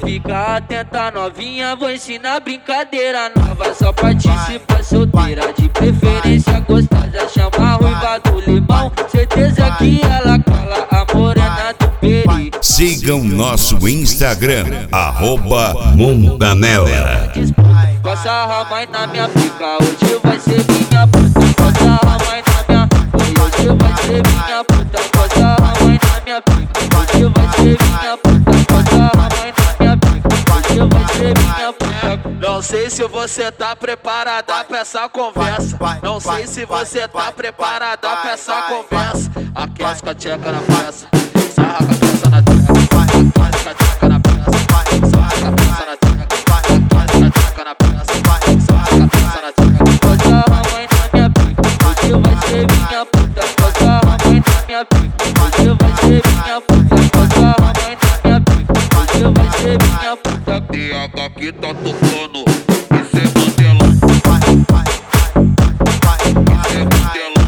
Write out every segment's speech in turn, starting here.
Fica atenta novinha, vou ensinar brincadeira nova. Só participa solteira, de preferência gostosa. Chama a ruiva do limão, certeza que ela cola a morena do peri. Sigam nosso Instagram, @Montanella. Coça a mãe na minha pica, hoje vai ser minha puta. Coça a mãe na minha, hoje vai ser minha puta. Coça a mãe na minha pica, hoje vai ser minha puta. Coça a mãe na minha pica, hoje vai ser minha puta. Não sei se você tá preparada pra essa conversa. Não sei se você tá preparada pra essa conversa. Aquece com a tcheca na peça, sarra com a peça na tcheca. Aquece com a tcheca na peça, sarra com a peça na tcheca. Aquece com a tcheca na peça, sarra com a peça na tcheca. Coça a mãe na minha pica, hoje vai ser minha puta. Coça a mãe na minha pica, hoje vai ser minha puta. Coça a mãe na minha pica, hoje vai ser minha puta. TH que tá tocando, isso é Mandela. Isso é Mandela.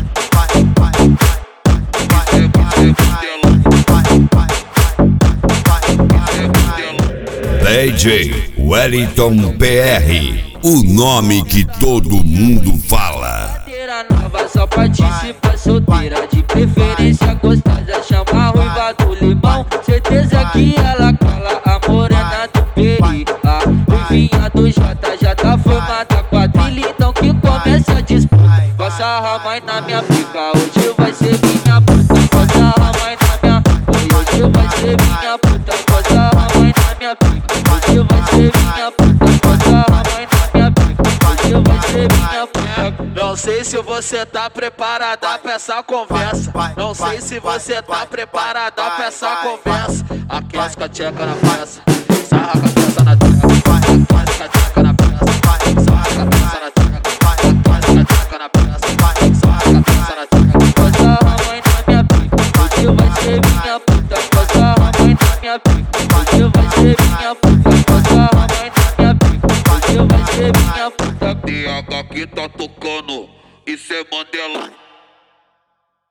DJ Wellington PR, o nome que todo mundo fala. Nova, só participa solteira, de preferência gostosa. Chama a ruiva do limão, certeza que ela cola a morena do peri. A ruivinha do Jota já tá formada quadrilha, então que começa a disputa. Coça a mãe na minha pica, hoje vai ser minha puta. Coça a mãe na minha, hoje vai ser minha puta. Coça a mãe na minha pica, hoje vai ser minha puta. Coça a mãe na minha pica, hoje vai ser minha puta. Não sei se você tá preparada pra essa conversa. Não sei se você tá preparada pra essa conversa. Aquece com a tcheca na peça, sarra com a peça na tcheca. Aquece com a tcheca na peça, sarra com a peça na tcheca. Aquece com a tcheca na peça, sarra com a peça na tcheca. Coça a mãe na minha pica, hoje vai ser minha puta. Coça a mãe na minha pica, hoje vai ser minha puta. Coça a mãe na minha pica, hoje vai ser minha puta. TH que tá tocando, isso é Mandela.